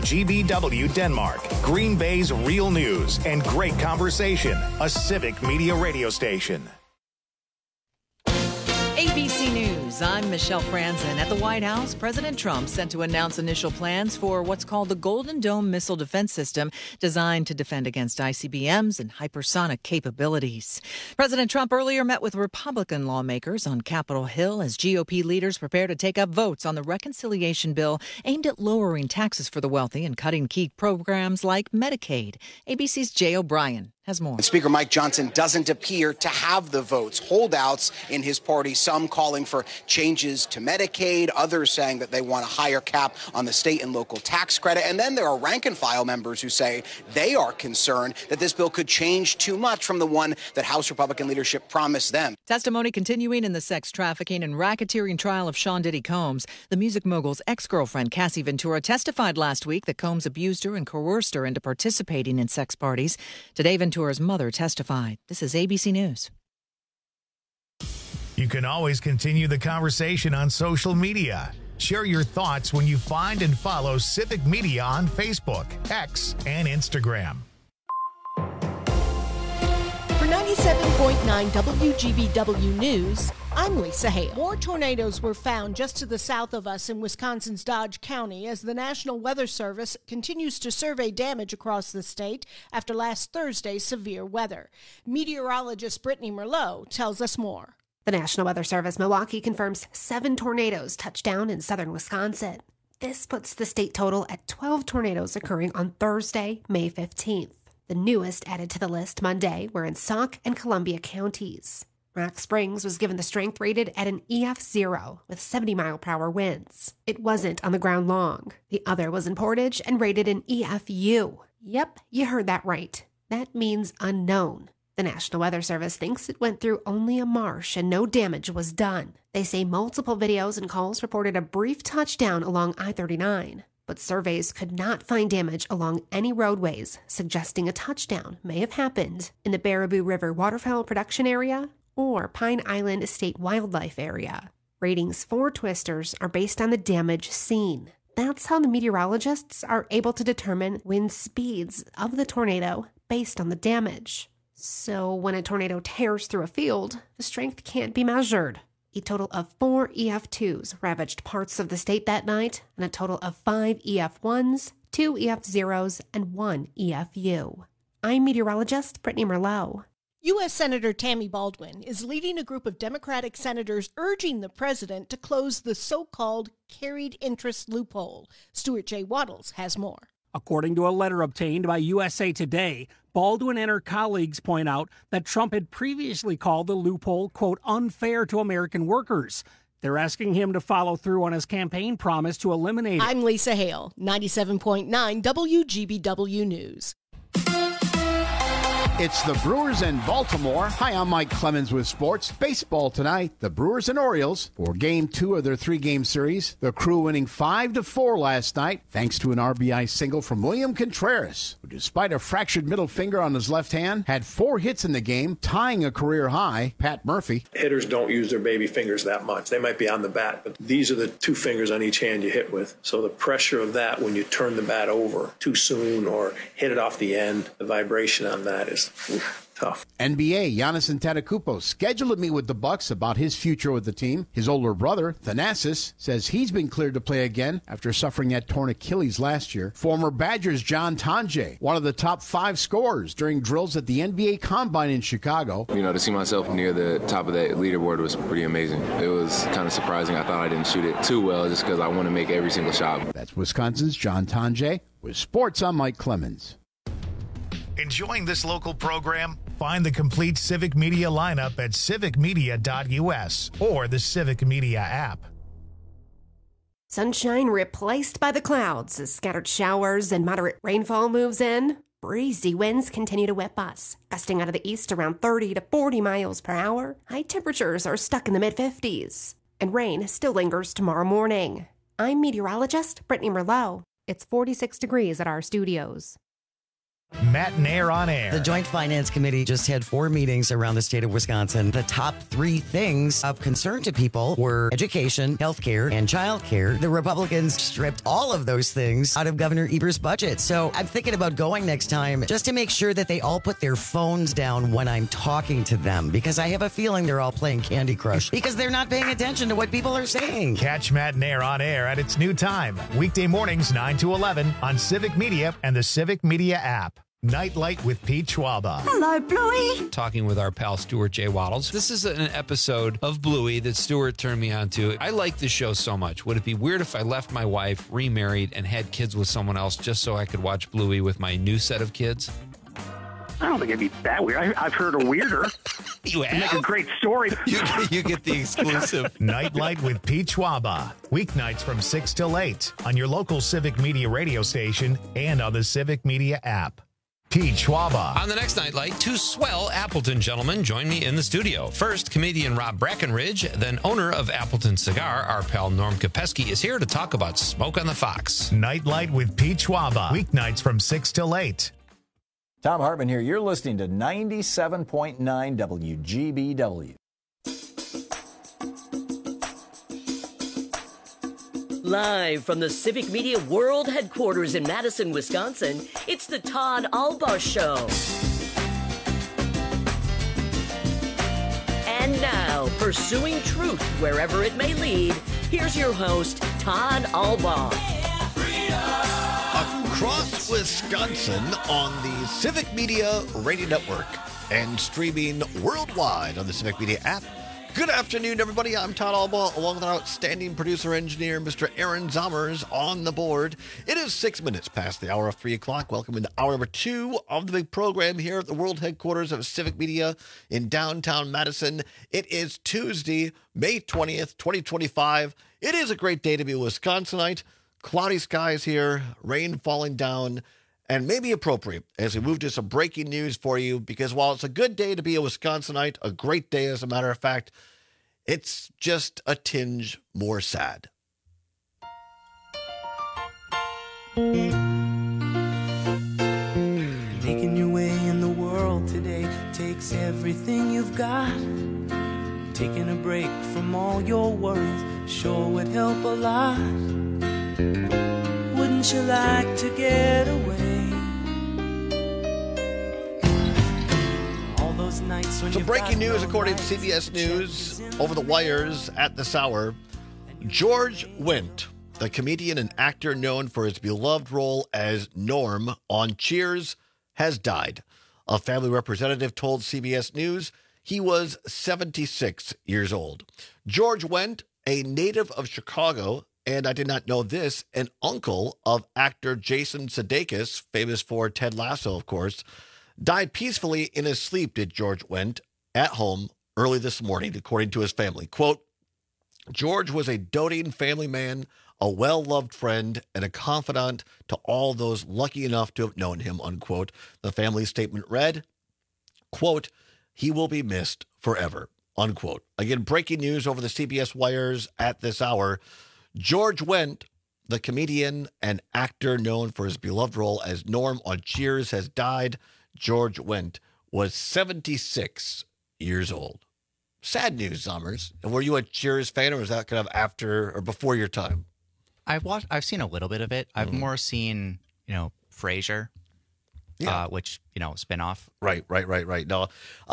GBW Denmark, Green Bay's real news and great conversation. A Civic Media radio station. ABC News, I'm Michelle Franzen. At the White House, President Trump set to announce initial plans for what's called the Golden Dome missile defense system, designed to defend against ICBMs and hypersonic capabilities. President Trump earlier met with Republican lawmakers on Capitol Hill as GOP leaders prepare to take up votes on the reconciliation bill aimed at lowering taxes for the wealthy and cutting key programs like Medicaid. ABC's Jay O'Brien has more. Speaker Mike Johnson doesn't appear to have the votes. Holdouts in his party, some calling for changes to Medicaid, others saying that they want a higher cap on the state and local tax credit. And then there are rank and file members who say they are concerned that this bill could change too much from the one that House Republican leadership promised them. Testimony continuing in the sex trafficking and racketeering trial of Sean Diddy Combs. The music mogul's ex-girlfriend, Cassie Ventura, testified last week that Combs abused her and coerced her into participating in sex parties. Today, Ventura's mother testified. This is ABC News. You can always continue the conversation on social media. Share your thoughts when you find and follow Civic Media on Facebook, X, and Instagram. For 97.9 WGBW News, I'm Lisa Hale. More tornadoes were found just to the south of us in Wisconsin's Dodge County as the National Weather Service continues to survey damage across the state after last Thursday's severe weather. Meteorologist Brittany Merlot tells us more. The National Weather Service Milwaukee confirms 7 tornadoes touched down in southern Wisconsin. This puts the state total at 12 tornadoes occurring on Thursday, May 15th. The newest added to the list Monday were in Sauk and Columbia counties. Rock Springs was given the strength rated at an EF0 with 70-mile-per-hour winds. It wasn't on the ground long. The other was in Portage and rated an EFU. Yep, you heard that right. That means unknown. The National Weather Service thinks it went through only a marsh and no damage was done. They say multiple videos and calls reported a brief touchdown along I-39, but surveys could not find damage along any roadways, suggesting a touchdown may have happened in the Baraboo River Waterfowl Production Area or Pine Island State Wildlife Area. Ratings for twisters are based on the damage seen. That's how the meteorologists are able to determine wind speeds of the tornado based on the damage. So when a tornado tears through a field, the strength can't be measured. A total of 4 EF2s ravaged parts of the state that night, and a total of 5 EF1s, 2 EF0s, and 1 EFU. I'm meteorologist Brittany Merlot. U.S. Senator Tammy Baldwin is leading a group of Democratic senators urging the president to close the so-called carried interest loophole. Stuart J. Waddles has more. According to a letter obtained by USA Today, Baldwin and her colleagues point out that Trump had previously called the loophole, quote, unfair to American workers. They're asking him to follow through on his campaign promise to eliminate it. I'm Lisa Hale, 97.9 WGBW News. It's the Brewers and Baltimore. Hi, I'm Mike Clemens with sports. Baseball tonight, the Brewers and Orioles for Game 2 of their 3-game series. The Crew winning 5-4 last night, thanks to an RBI single from William Contreras, who, despite a fractured middle finger on his left hand, had 4 hits in the game, tying a career high. Pat Murphy. Hitters don't use their baby fingers that much. They might be on the bat, but these are the 2 fingers on each hand you hit with. So the pressure of that when you turn the bat over too soon or hit it off the end, the vibration on that is tough. NBA, Giannis Antetokounmpo scheduled to meet with the Bucks about his future with the team. His older brother, Thanasis, says he's been cleared to play again after suffering that torn Achilles last year. Former Badgers John Tonje, one of the top 5 scorers during drills at the NBA Combine in Chicago. You know, to see myself near the top of that leaderboard was pretty amazing. It was kind of surprising. I thought I didn't shoot it too well just because I want to make every single shot. That's Wisconsin's John Tonje. With sports, I'm Mike Clemens. Enjoying this local program? Find the complete Civic Media lineup at civicmedia.us or the Civic Media app. Sunshine replaced by the clouds as scattered showers and moderate rainfall moves in. Breezy winds continue to whip us, gusting out of the east around 30 to 40 miles per hour. High temperatures are stuck in the mid-50s, and rain still lingers tomorrow morning. I'm meteorologist Brittany Merlot. It's 46 degrees at our studios. Matt Nair on air. The Joint Finance Committee just had 4 meetings around the state of Wisconsin. The top 3 things of concern to people were education, healthcare, and childcare. The Republicans stripped all of those things out of Governor Eber's budget. So I'm thinking about going next time just to make sure that they all put their phones down when I'm talking to them, because I have a feeling they're all playing Candy Crush because they're not paying attention to what people are saying. Catch Matt Nair on air at its new time, weekday mornings 9 to 11 on Civic Media and the Civic Media app. Nightlight with Pete Schwaba. Hello, Bluey. Talking with our pal Stuart J. Waddles. This is an episode of Bluey that Stuart turned me on to. I like this show so much. Would it be weird if I left my wife, remarried, and had kids with someone else just so I could watch Bluey with my new set of kids? I don't think it'd be that weird. I've heard a weirder. You have? Make a great story. You get the exclusive. Nightlight with Pete Schwaba. Weeknights from 6 till 8 on your local Civic Media radio station and on the Civic Media app. Pete Schwaba. On the next Nightlight, 2 swell Appleton gentlemen join me in the studio. First, comedian Rob Brackenridge, then owner of Appleton Cigar, our pal Norm Kopeski, is here to talk about Smoke on the Fox. Nightlight with Pete Schwaba. Weeknights from 6 till 8. Tom Hartman here. You're listening to 97.9 WGBW. Live from the Civic Media World Headquarters in Madison, Wisconsin, it's the Todd Albaugh Show. And now, pursuing truth wherever it may lead, here's your host, Todd Albaugh. Across Wisconsin on the Civic Media Radio Network and streaming worldwide on the Civic Media app. Good afternoon, everybody. I'm Todd Albaugh, along with our outstanding producer-engineer, Mr. Aaron Zommers, on the board. It is 6 minutes past the hour of 3 o'clock. Welcome into hour number 2 of the big program here at the world headquarters of Civic Media in downtown Madison. It is Tuesday, May 20th, 2025. It is a great day to be a Wisconsinite. Cloudy skies here, rain falling down, and maybe appropriate as we move to some breaking news for you, because while it's a good day to be a Wisconsinite, a great day as a matter of fact, it's just a tinge more sad. Making your way in the world today takes everything you've got. Taking a break from all your worries sure would help a lot. Wouldn't you like to get away? All those nights when so breaking news according to CBS News over the wires at this hour. George Wendt, the comedian and actor known for his beloved role as Norm on Cheers, has died. A family representative told CBS News he was 76 years old. George Wendt, a native of Chicago, and I did not know this, an uncle of actor Jason Sudeikis, famous for Ted Lasso, of course, died peacefully in his sleep, did George Wendt, at home early this morning, according to his family. Quote, George was a doting family man, a well-loved friend, and a confidant to all those lucky enough to have known him, unquote. The family statement read, quote, he will be missed forever, unquote. Again, breaking news over the CBS wires at this hour. George Wendt, the comedian and actor known for his beloved role as Norm on Cheers, has died. George Wendt was 76 years old. Sad news, Zommers. And were you a Cheers fan, or was that kind of after or before your time? I've seen a little bit of it. I've more seen, Frasier, which, spinoff. Right. No,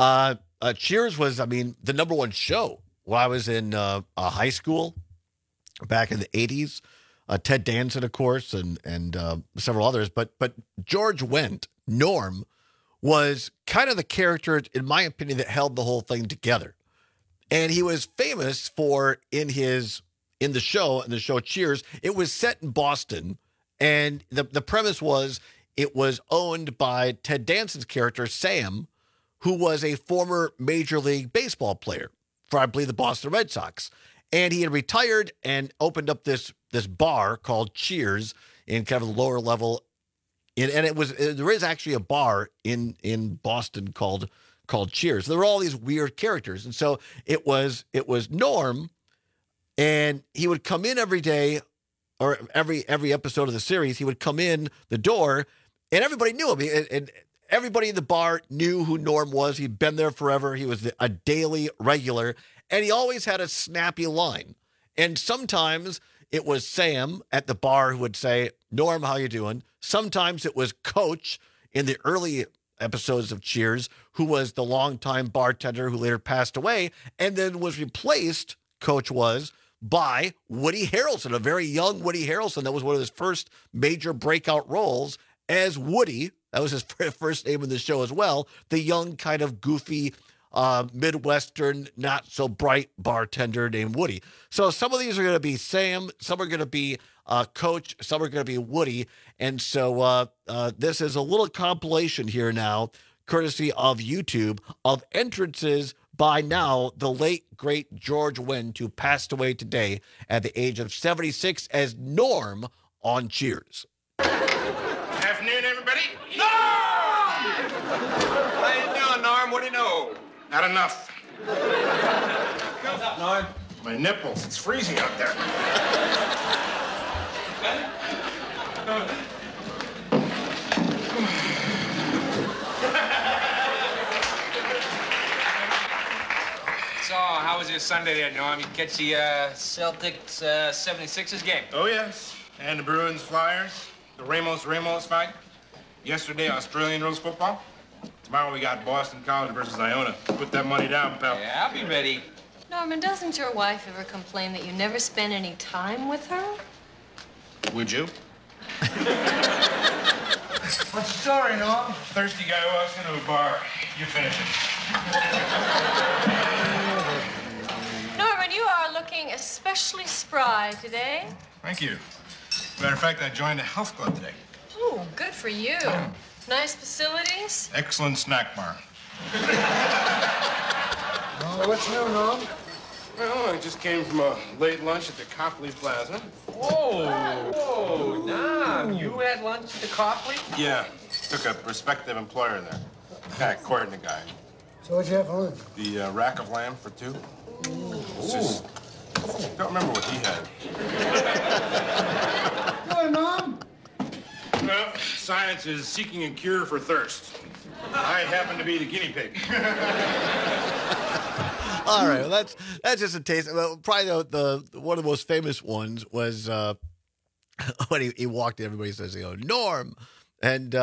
Cheers was, the number one show when I was in high school back in the 80s. Ted Danson, of course, and several others. But George Wendt, Norm, was kind of the character, in my opinion, that held the whole thing together. And he was famous for in the show Cheers. It was set in Boston, and the premise was it was owned by Ted Danson's character Sam, who was a former Major League Baseball player for, I believe, the Boston Red Sox. And he had retired and opened up this bar called Cheers in kind of the lower level. And there is actually a bar in Boston called Cheers. There were all these weird characters. And so it was Norm, and he would come in every day, or every episode of the series, he would come in the door, And everybody knew him. And everybody in the bar knew who Norm was. He'd been there forever. He was a daily regular. And he always had a snappy line. And sometimes it was Sam at the bar who would say, Norm, how you doing? Sometimes it was Coach in the early episodes of Cheers, who was the longtime bartender who later passed away and then was replaced, Coach was, by Woody Harrelson, a very young Woody Harrelson. That was one of his first major breakout roles as Woody. That was his first name in the show as well. The young, kind of goofy, Midwestern, not so bright bartender named Woody. So some of these are going to be Sam, some are going to be Coach, some are going to be Woody. And so this is a little compilation here now, courtesy of YouTube, of entrances by now the late, great George Wendt, who passed away today at the age of 76 as Norm on Cheers. Afternoon, everybody. Norm! How you doing, Norm? What do you know? Not enough. What's up, Norm? My nipples. It's freezing out there. So, how was your Sunday there, Norm? You catch the Celtics 76ers game? Oh, yes. And the Bruins Flyers. The Ramos fight. Yesterday, Australian rules football. Tomorrow we got Boston College versus Iona. Put that money down, pal. Yeah, I'll be ready. Norman, doesn't your wife ever complain that you never spend any time with her? Would you? What's the story, Norm? Thirsty guy walks into a bar. You finish it. Norman, you are looking especially spry today. Thank you. Matter of fact, I joined a health club today. Oh, good for you. Nice facilities. Excellent snack bar. Well, what's new, Norm? Well, I just came from a late lunch at the Copley Plaza. Whoa, Norm, you had lunch at the Copley? Yeah, took a prospective employer there. Courting the guy. So what'd you have for lunch? The rack of lamb for two. It's just, don't remember what he had. Good, Norm. Well, science is seeking a cure for thirst. I happen to be the guinea pig. All right, well, that's just a taste. Well, probably the one of the most famous ones was when he walked in. Everybody says, Norm, and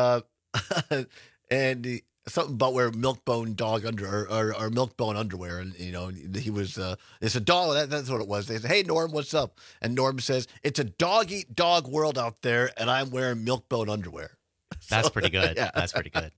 something about wearing milk-bone dog or milk-bone underwear, and he was it's a dog. That's what it was. They said, "Hey, Norm, what's up?" And Norm says, "It's a dog-eat-dog world out there, and I'm wearing milk-bone underwear." That's pretty good. Yeah. That's pretty good.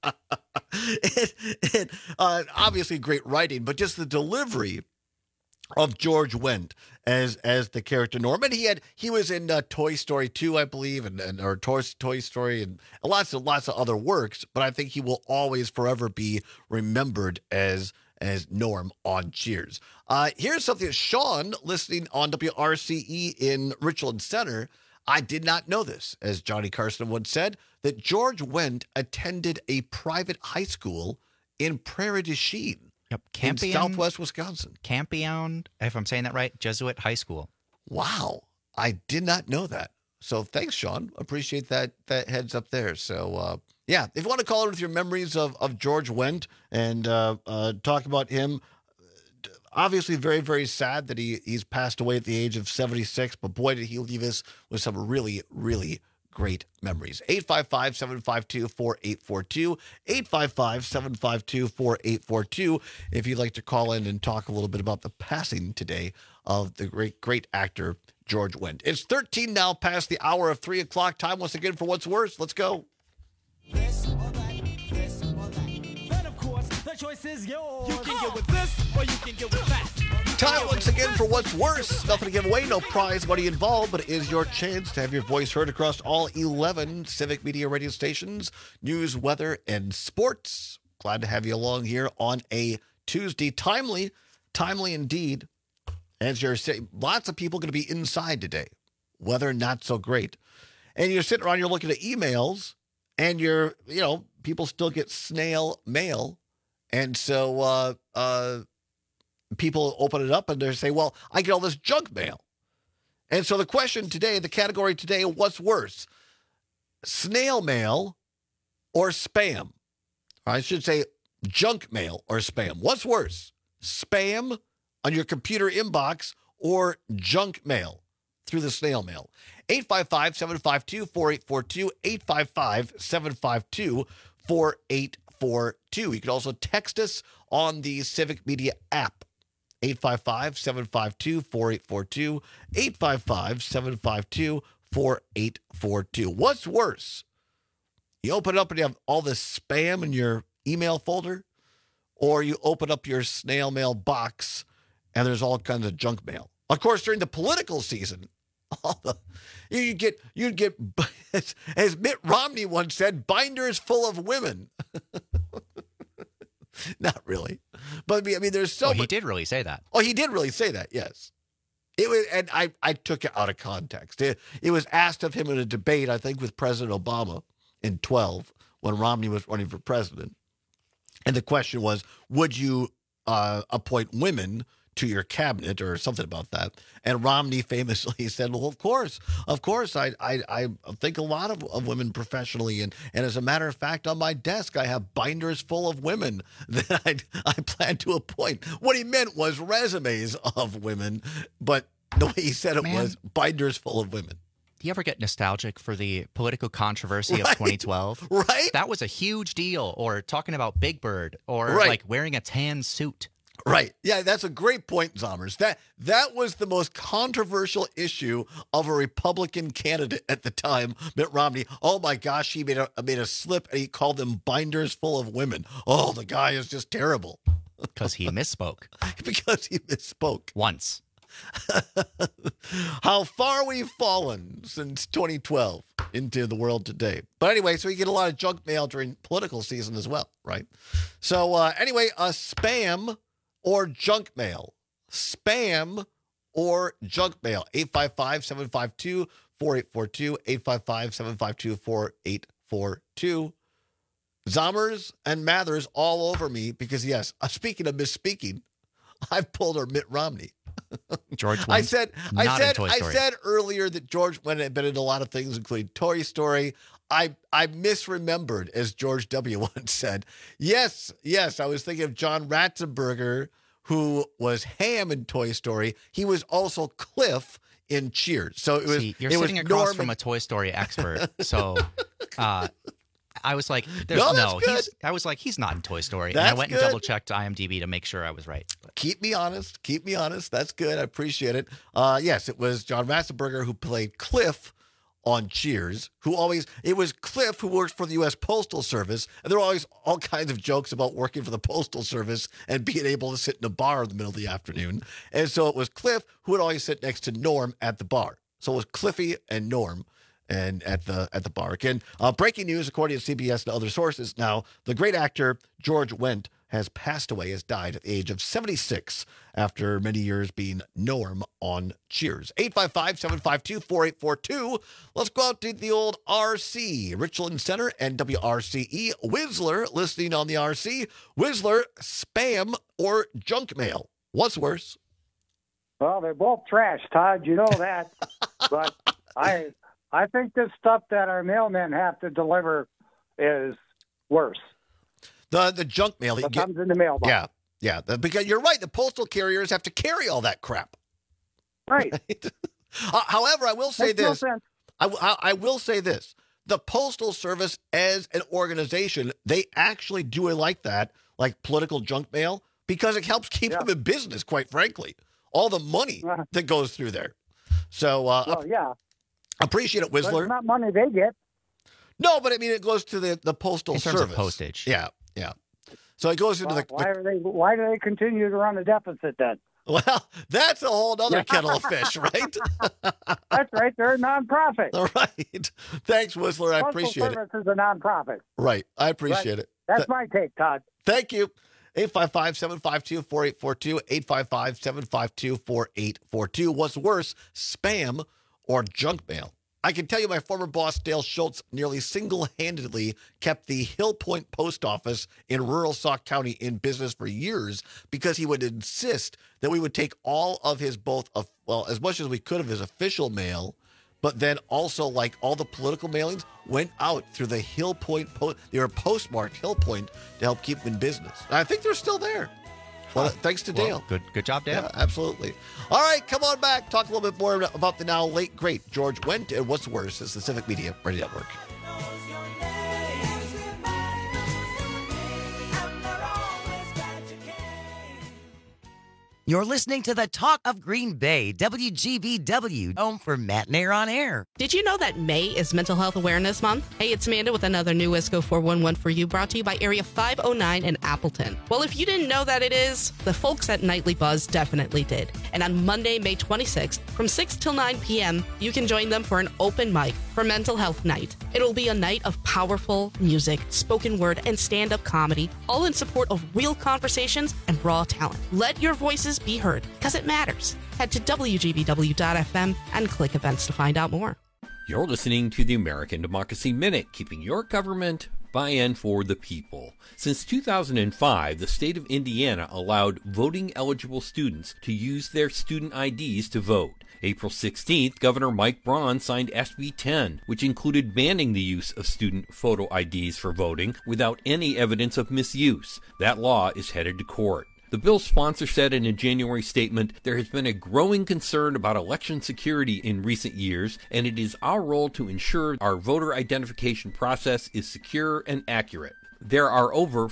Obviously great writing, but just the delivery of George Wendt as the character Norm. And he was in Toy Story 2, I believe, or Toy Story and lots of other works. But I think he will always forever be remembered as Norm on Cheers. Here's something, Sean, listening on WRCE in Richland Center. I did not know this, as Johnny Carson once said, that George Wendt attended a private high school in Prairie du Chien, in southwest Wisconsin. Campion, if I'm saying that right, Jesuit High School. Wow. I did not know that. So thanks, Sean. Appreciate that heads up there. So, yeah, if you want to call in with your memories of George Wendt and talk about him, obviously very, very sad that he's passed away at the age of 76, but boy, did he leave us with some really, really great memories. 855-752-4842, 855-752-4842, if you'd like to call in and talk a little bit about the passing today of the great, great actor, George Wendt. It's 13 now past the hour of 3 o'clock. Time once again for What's Worse. Let's go. This or that, this or that. Then, of course, the choice is yours. You can get with this or you can get with that. Time once again for What's Worse. Nothing to give away, no prize money involved, but it is your chance to have your voice heard across all 11 Civic Media radio stations, news, weather, and sports. Glad to have you along here on a Tuesday. Timely indeed. As you're saying, lots of people going to be inside today. Weather not so great. And you're sitting around, you're looking at emails, and people still get snail mail. And so, people open it up and they say, well, I get all this junk mail. And so the question today, the category today, what's worse? Snail mail or spam? I should say junk mail or spam. What's worse, spam on your computer inbox or junk mail through the snail mail? 855-752-4842, 855-752-4842. You can also text us on the Civic Media app. 855-752-4842, 855-752-4842. What's worse? You open it up and you have all this spam in your email folder, or you open up your snail mail box and there's all kinds of junk mail. Of course, during the political season, you'd get, as Mitt Romney once said, binders full of women. Not really. But I mean, there's so much. He did really say that. Oh, he did really say that, yes. It was, and I took it out of context. It was asked of him in a debate, I think, with President Obama in 2012 when Romney was running for president. And the question was, would you appoint women to your cabinet or something about that? And Romney famously said, well, of course, I think a lot of women professionally. And as a matter of fact, on my desk, I have binders full of women that I plan to appoint. What he meant was resumes of women, but the way he said it was binders full of women. Do you ever get nostalgic for the political controversy of 2012? Right. That was a huge deal. Or talking about Big Bird, or like wearing a tan suit. Right. Yeah, that's a great point, Zommers. That was the most controversial issue of a Republican candidate at the time, Mitt Romney. Oh my gosh, he made a slip and he called them binders full of women. Oh, the guy is just terrible. Because he misspoke. Because he misspoke. Once. How far we've fallen since 2012 into the world today. But anyway, so you get a lot of junk mail during political season as well, right? So anyway, spam or junk mail. Spam or junk mail. 855-752-4842, 855-752-4842. Zommers and Mathers all over me because, yes, speaking of misspeaking, I've pulled our Mitt Romney. George Wendt, I said Story. earlier that George Wendt had been in a lot of things, including Toy Story. I misremembered, as George W. once said. Yes, I was thinking of John Ratzenberger, who was Ham in Toy Story. He was also Cliff in Cheers. So it was. See, you're sitting across from a Toy Story expert, so. I was like, he's not in Toy Story. And I went and double checked IMDb to make sure I was right. But. Keep me honest. That's good. I appreciate it. Yes, it was John Ratzenberger who played Cliff on Cheers, it was Cliff who worked for the U.S. Postal Service. And there were always all kinds of jokes about working for the Postal Service and being able to sit in a bar in the middle of the afternoon. And so it was Cliff who would always sit next to Norm at the bar. So it was Cliffy and Norm. And at the bar. Again, breaking news, according to CBS and other sources. Now, the great actor George Wendt has passed away, has died at the age of 76 after many years being Norm on Cheers. 855-752-4842. Let's go out to the old RC, Richland Center and WRCE. Whistler, listening on the RC. Whistler, spam or junk mail? What's worse? Well, they're both trash, Todd. You know that. But I think this stuff that our mailmen have to deliver is worse. The junk mail that comes in the mailbox. Yeah. Because you're right. The postal carriers have to carry all that crap. Right. However, I will say Makes this. No sense. I will say this. The Postal Service as an organization, they actually do like that, like political junk mail, because it helps keep them in business, quite frankly. All the money that goes through there. So, appreciate it, Whistler. But it's not money they get. No, but I mean, it goes to the Postal in Service. Terms of postage. Yeah. So it goes into Why do they continue to run a deficit then? Well, that's a whole other kettle of fish, right? That's right. They're a nonprofit. All right. Thanks, Whistler. I appreciate it. Postal Service is a nonprofit. Right. I appreciate it. That's my take, Todd. Thank you. 855-752-4842, 855-752-4842. What's worse, spam or junk mail? I can tell you my former boss, Dale Schultz, nearly single-handedly kept the Hill Point Post Office in rural Sauk County in business for years because he would insist that we would take all of his as much as we could of his official mail, but then also like all the political mailings went out through the Hill Point. They were postmarked Hill Point to help keep them in business. And I think they're still there. Well, thanks to Dale. Good job, Dale. Yeah, absolutely. All right, come on back. Talk a little bit more about the now late great George Wendt and what's worse. It's the Civic Media Radio Network. You're listening to the Talk of Green Bay, WGBW, home for Matt Nair on Air. Did you know that May is Mental Health Awareness Month? Hey, it's Amanda with another new ISCO 411 for you, brought to you by Area 509 in Appleton. Well, if you didn't know that it is, the folks at Nightly Buzz definitely did. And on Monday, May 26th, from 6 till 9 p.m., you can join them for an open mic for Mental Health Night. It'll be a night of powerful music, spoken word, and stand-up comedy, all in support of real conversations and raw talent. Let your voices be heard, because it matters. Head to WGBW.FM and click events to find out more. You're listening to the American Democracy Minute, keeping your government by and for the people. Since 2005, the state of Indiana allowed voting-eligible students to use their student IDs to vote. April 16th, Governor Mike Braun signed SB 10, which included banning the use of student photo IDs for voting without any evidence of misuse. That law is headed to court. The bill's sponsor said in a January statement, there has been a growing concern about election security in recent years, and it is our role to ensure our voter identification process is secure and accurate. There are over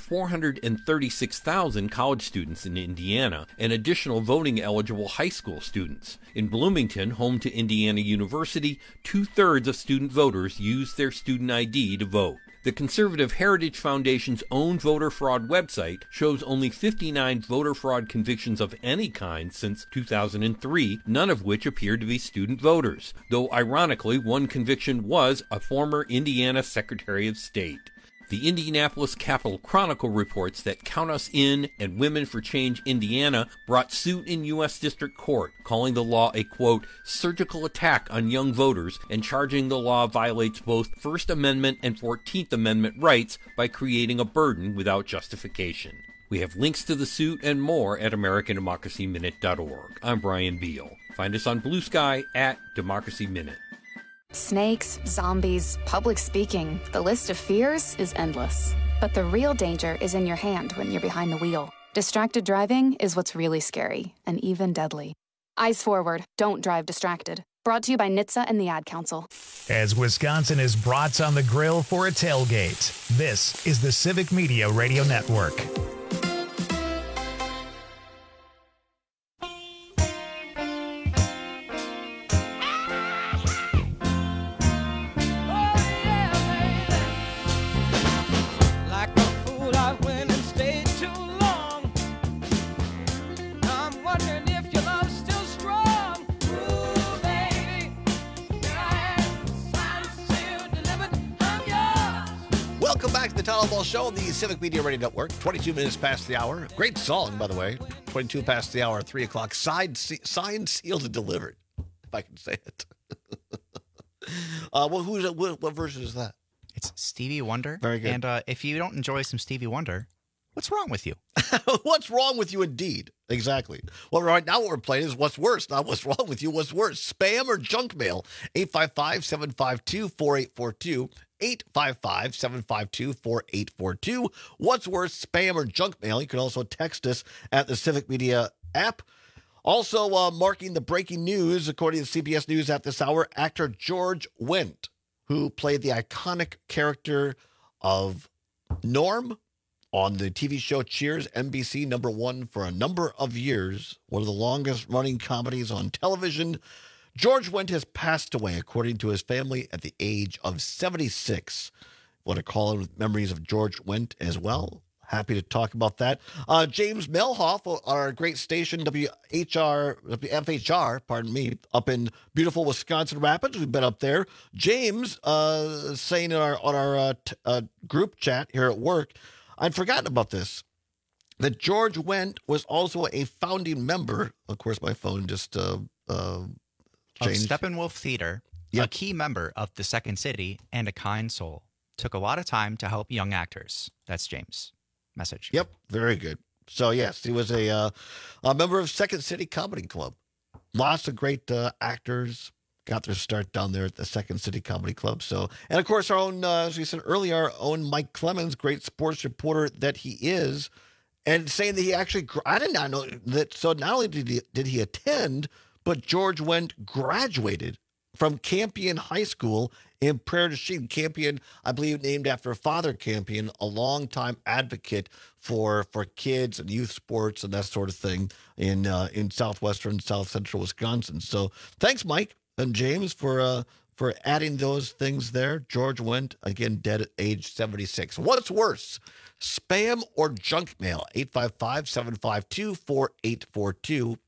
436,000 college students in Indiana and additional voting-eligible high school students. In Bloomington, home to Indiana University, 2/3 of student voters use their student ID to vote. The Conservative Heritage Foundation's own voter fraud website shows only 59 voter fraud convictions of any kind since 2003, none of which appeared to be student voters, though ironically one conviction was a former Indiana Secretary of State. The Indianapolis Capital Chronicle reports that Count Us In and Women for Change Indiana brought suit in U.S. District Court, calling the law a, quote, surgical attack on young voters and charging the law violates both First Amendment and 14th Amendment rights by creating a burden without justification. We have links to the suit and more at AmericanDemocracyMinute.org. I'm Brian Beal. Find us on Blue Sky at Democracy Minute. Snakes, zombies, public speaking, the list of fears is endless. But the real danger is in your hand when you're behind the wheel. Distracted driving is what's really scary and even deadly. Eyes forward, don't drive distracted. Brought to you by NHTSA and the Ad Council. As Wisconsin is brats on the grill for a tailgate, this is the Civic Media Radio Network. Show on the Civic Media Radio Network, 22 minutes past the hour. Great song, by the way. 22 past the hour, 3 o'clock. Signed, sealed, and delivered, if I can say it. What version is that? It's Stevie Wonder. Very good. And if you don't enjoy some Stevie Wonder, what's wrong with you? What's wrong with you, indeed? Exactly. Well, right now what we're playing is What's Worse, not What's Wrong with You. What's worse, spam or junk mail? 855-752-4842. 855-752-4842. What's worse, spam or junk mail? You can also text us at the Civic Media app. Also, marking the breaking news, according to CBS News at this hour, actor George Wendt, who played the iconic character of Norm on the TV show Cheers, NBC #1 for a number of years, one of the longest-running comedies on television. George Wendt has passed away, according to his family, at the age of 76. Want to call in with memories of George Wendt as well. Happy to talk about that. James Melhoff, our great station, FHR, up in beautiful Wisconsin Rapids. We've been up there. James saying on our group chat here at work, I'd forgotten about this, that George Wendt was also a founding member. Of course, my phone just changed. Of Steppenwolf Theater, Yep. a key member of the Second City and a kind soul. Took a lot of time to help young actors. That's James' message. Yep, very good. So, yes, he was a member of Second City Comedy Club. Lots of great actors, got their start down there at the Second City Comedy Club. So, and of course, our own, as we said earlier, our own Mike Clemens, great sports reporter that he is, and saying that he actually, I did not know that. So not only did he attend, but George Wendt graduated from Campion High School in Prairie du Chien. Campion, I believe, named after Father Campion, a longtime advocate for kids and youth sports and that sort of thing in southwestern, south central Wisconsin. So thanks, Mike and James, for adding those things there. George Wendt, again, dead at age 76. What's worse, spam or junk mail? 855-752-4842.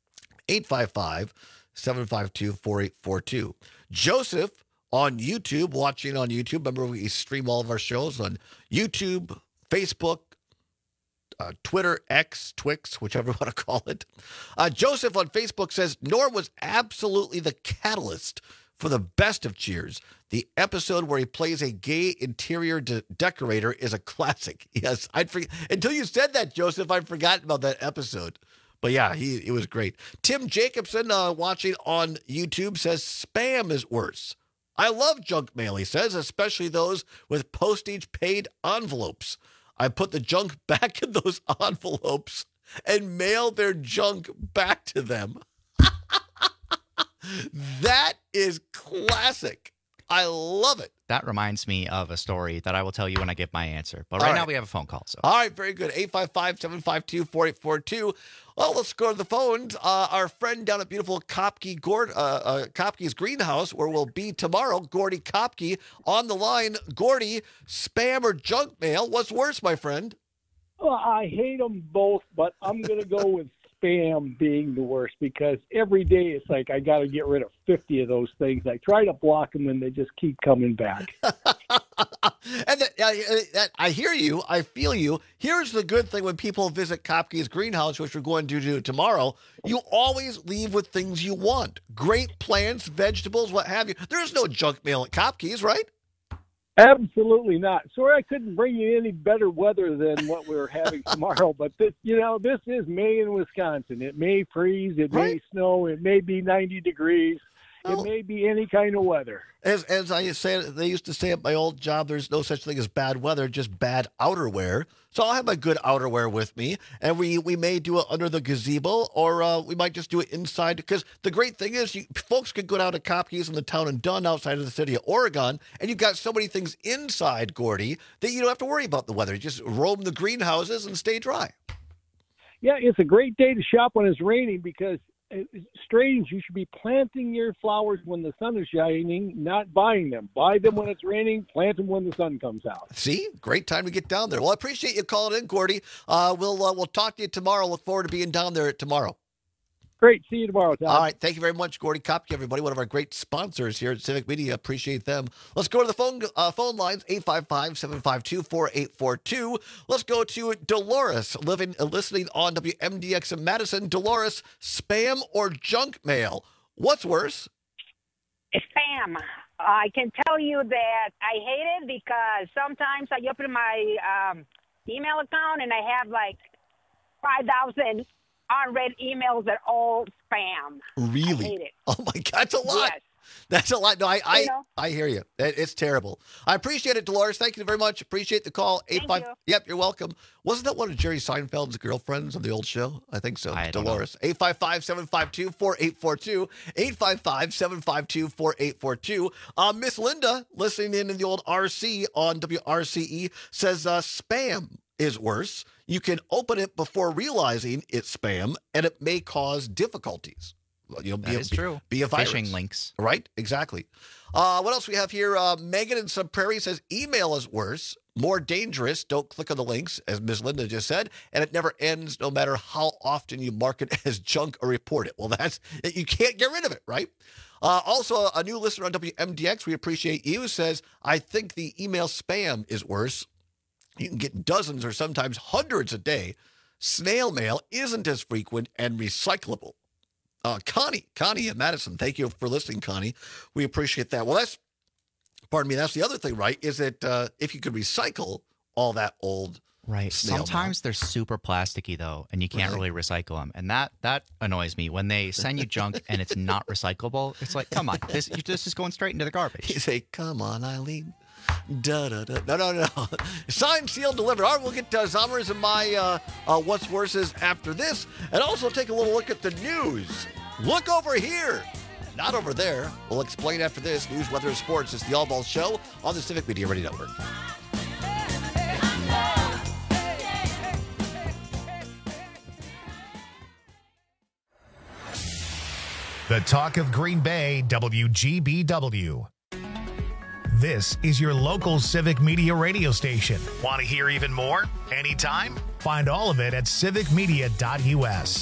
855-752-4842. Joseph on YouTube, watching on YouTube. Remember, we stream all of our shows on YouTube, Facebook, Twitter, X, Twix, whichever you want to call it. Joseph on Facebook says, Norm was absolutely the catalyst for the best of Cheers. The episode where he plays a gay interior decorator is a classic. Yes, I'd forget. Until you said that, Joseph, I'd forgotten about that episode. But yeah, it was great. Tim Jacobson, watching on YouTube, says spam is worse. I love junk mail, he says, especially those with postage-paid envelopes. I put the junk back in those envelopes and mail their junk back to them. That is classic. I love it. That reminds me of a story that I will tell you when I give my answer. But right now we have a phone call. So. All right, very good. 855-752-4842. Well, let's go to the phones. Our friend down at beautiful Kopke's Greenhouse, where we'll be tomorrow, Gordy Kopke, on the line. Gordy, spam or junk mail? What's worse, my friend? Well, I hate them both, but I'm going to go with spam being the worst, because every day it's like I got to get rid of 50 of those things. I try to block them and they just keep coming back. And I hear you. I feel you. Here's the good thing when people visit Kopke's Greenhouse, which we're going to do tomorrow, you always leave with things you want. Great plants, vegetables, what have you. There's no junk mail at Kopke's, right? Absolutely not. Sorry I couldn't bring you any better weather than what we're having tomorrow, but this is May in Wisconsin. It may freeze, it may snow, it may be 90 degrees. It may be any kind of weather. As I say, they used to say at my old job, there's no such thing as bad weather, just bad outerwear. So I'll have my good outerwear with me, and we may do it under the gazebo, or we might just do it inside. Because the great thing is, folks could go down to Kopke's in the town and Dunn outside of the city of Oregon, and you've got so many things inside, Gordy, that you don't have to worry about the weather. You just roam the greenhouses and stay dry. Yeah, it's a great day to shop when it's raining, because it's strange. You should be planting your flowers when the sun is shining, not buying them. Buy them when it's raining, plant them when the sun comes out. See? Great time to get down there. Well, I appreciate you calling in, Gordy. We'll talk to you tomorrow. Look forward to being down there tomorrow. Great. See you tomorrow, Tom. All right. Thank you very much, Gordy Kopke, everybody. One of our great sponsors here at Civic Media. Appreciate them. Let's go to the phone lines, 855-752-4842. Let's go to Dolores, listening on WMDX in Madison. Dolores, spam or junk mail? What's worse? Spam. I can tell you that I hate it because sometimes I open my email account and I have like 5,000 unread emails that all spam. Really? I hate it. Oh my God, that's a lot. Yes. That's a lot. No, I hear you. It's terrible. I appreciate it, Dolores. Thank you very much. Appreciate the call. Thank you. Yep, you're welcome. Wasn't that one of Jerry Seinfeld's girlfriends on the old show? I think so. I Dolores. 855-752-4842. 855-752-4842. Miss Linda, listening in the old RC on WRCE, says spam is worse. You can open it before realizing it's spam, and it may cause difficulties. That is true. Be a virus. Phishing links. Right? Exactly. What else we have here? Megan in Sun Prairie says email is worse, more dangerous. Don't click on the links, as Ms. Linda just said, and it never ends no matter how often you mark it as junk or report it. Well, you can't get rid of it, right? Also, a new listener on WMDX, we appreciate you, says, I think the email spam is worse. You can get dozens or sometimes hundreds a day. Snail mail isn't as frequent and recyclable. Connie in Madison, thank you for listening, Connie. We appreciate that. Well, that's the other thing, right, is that if you could recycle all that old Right. snail Sometimes they're super plasticky, though, and you can't really recycle them. And that annoys me. When they send you junk and it's not recyclable, it's like, come on, this is going straight into the garbage. You say, come on, Eileen. No. Signed, sealed, delivered. All right, we'll get Summers and my What's Worse's after this, and also take a little look at the news. Look over here. Not over there. We'll explain after this. News, weather, and sports. It's the All Balls Show on the Civic Media Radio Network. The talk of Green Bay, WGBW. This is your local Civic Media radio station. Want to hear even more? Anytime? Find all of it at civicmedia.us.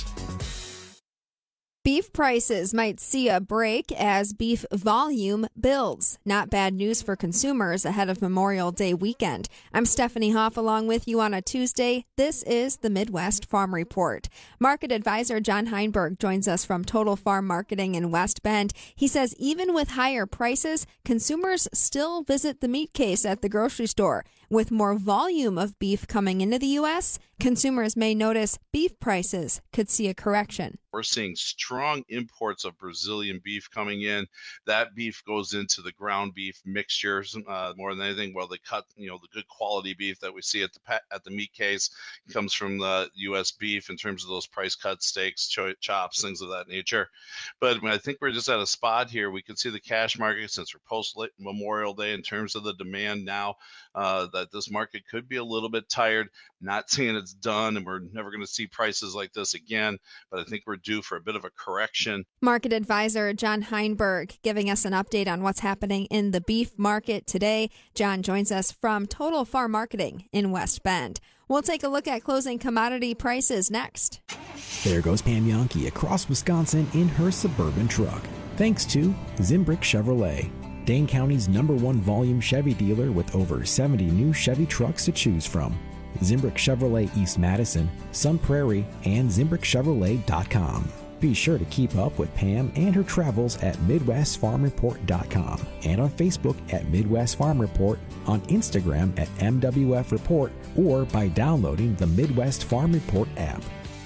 Beef prices might see a break as beef volume builds. Not bad news for consumers ahead of Memorial Day weekend. I'm Stephanie Hoff along with you on a Tuesday. This is the Midwest Farm Report. Market advisor John Heinberg joins us from Total Farm Marketing in West Bend. He says even with higher prices, consumers still visit the meat case at the grocery store. With more volume of beef coming into the U.S., consumers may notice beef prices could see a correction. We're seeing strong imports of Brazilian beef coming in. That beef goes into the ground beef mixtures more than anything. Well, they cut, the good quality beef that we see at the meat case comes from the U.S. beef in terms of those price cut steaks, chops, things of that nature. But I think we're just at a spot here. We can see the cash market since we're post Memorial Day in terms of the demand now. That this market could be a little bit tired. Not saying it's done and we're never going to see prices like this again, but I think we're due for a bit of a correction. Market advisor John Heinberg giving us an update on what's happening in the beef market today. John joins us from Total Farm Marketing in West Bend. We'll take a look at closing commodity prices next. There goes Pam Yonke across Wisconsin in her Suburban truck, thanks to Zimbrick Chevrolet, Dane County's #1 volume Chevy dealer with over 70 new Chevy trucks to choose from. Zimbrick Chevrolet East Madison, Sun Prairie, and ZimbrickChevrolet.com. Be sure to keep up with Pam and her travels at MidwestFarmReport.com and on Facebook at Midwest Farm Report, on Instagram at MWF Report, or by downloading the Midwest Farm Report app.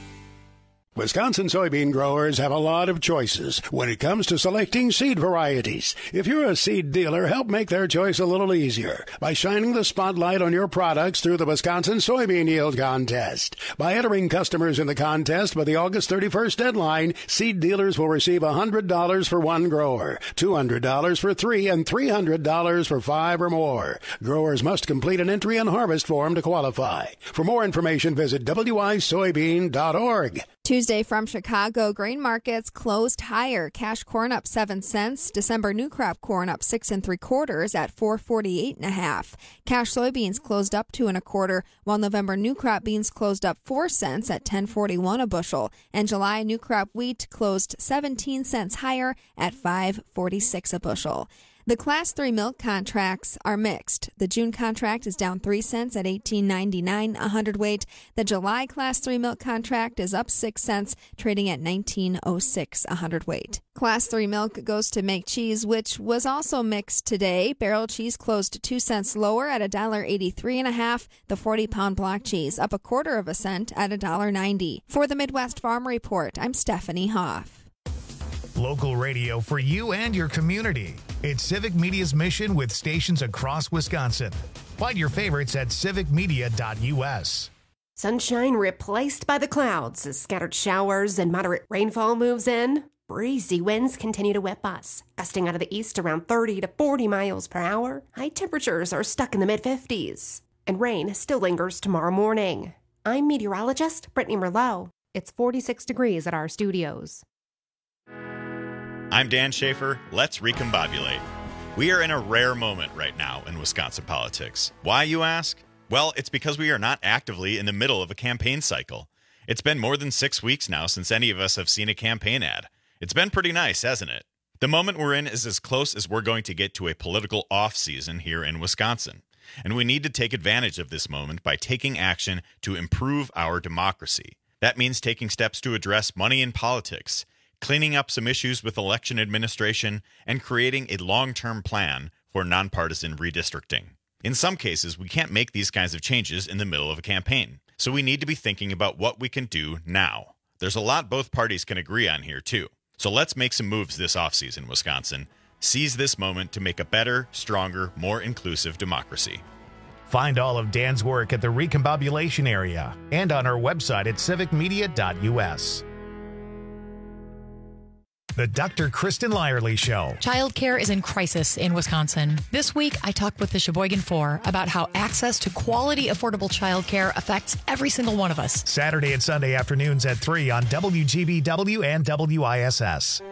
Wisconsin soybean growers have a lot of choices when it comes to selecting seed varieties. If you're a seed dealer, help make their choice a little easier by shining the spotlight on your products through the Wisconsin Soybean Yield Contest. By entering customers in the contest by the August 31st deadline, seed dealers will receive $100 for one grower, $200 for three, and $300 for five or more. Growers must complete an entry and harvest form to qualify. For more information, visit wisoybean.org. Tuesday from Chicago, grain markets closed higher. Cash corn up 7 cents. December new crop corn up 6 3/4 at $4.48.5. Cash soybeans closed up 2 1/4, while November new crop beans closed up 4 cents at $10.41 a bushel. And July new crop wheat closed 17 cents higher at $5.46 a bushel. The Class 3 milk contracts are mixed. The June contract is down 3 cents at $18.99 a hundredweight. The July Class 3 milk contract is up 6 cents, trading at $19.06 a hundredweight. Class 3 milk goes to make cheese, which was also mixed today. Barrel cheese closed 2 cents lower at $1.83.5. The 40-pound block cheese up 1/4 cent at $1.90. For the Midwest Farm Report, I'm Stephanie Hoff. Local radio for you and your community. It's Civic Media's mission with stations across Wisconsin. Find your favorites at civicmedia.us. Sunshine replaced by the clouds as scattered showers and moderate rainfall moves in. Breezy winds continue to whip us, gusting out of the east around 30 to 40 miles per hour. High temperatures are stuck in the mid-50s. And rain still lingers tomorrow morning. I'm meteorologist Brittany Merlot. It's 46 degrees at our studios. I'm Dan Schaefer. Let's recombobulate. We are in a rare moment right now in Wisconsin politics. Why, you ask? Well, it's because we are not actively in the middle of a campaign cycle. It's been more than 6 weeks now since any of us have seen a campaign ad. It's been pretty nice, hasn't it? The moment we're in is as close as we're going to get to a political off-season here in Wisconsin. And we need to take advantage of this moment by taking action to improve our democracy. That means taking steps to address money in politics, cleaning up some issues with election administration, and creating a long-term plan for nonpartisan redistricting. In some cases, we can't make these kinds of changes in the middle of a campaign, so we need to be thinking about what we can do now. There's a lot both parties can agree on here, too. So let's make some moves this offseason, Wisconsin. Seize this moment to make a better, stronger, more inclusive democracy. Find all of Dan's work at the Recombobulation area and on our website at civicmedia.us. The Dr. Kristen Lyerly Show. Childcare is in crisis in Wisconsin. This week, I talked with the Sheboygan 4 about how access to quality, affordable childcare affects every single one of us. Saturday and Sunday afternoons at 3 on WGBW and WISS.